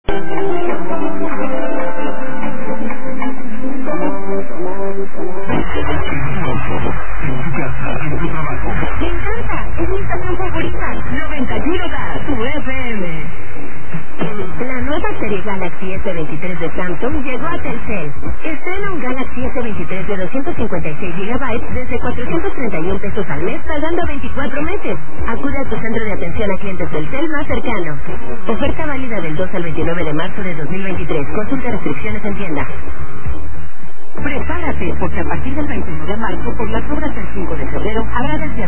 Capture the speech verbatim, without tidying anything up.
Me encanta, es mi estación favorita. noventa y uno da tu F M. La nueva serie Galaxy S veintitrés de Samsung llegó a Telcel. Estrena un Galaxy S veintitrés de doscientos cincuenta y seis gigabytes desde cuatrocientos treinta y uno pesos al mes pagando veinticuatro meses. Acude a tu centro de atención a clientes Telcel más cercano. Oferta válida del dos al veintinueve de marzo de dos mil veintitrés. Consulta restricciones en tienda. Prepárate, porque a partir del veintiuno de marzo, por las obras del cinco de febrero, habrá desde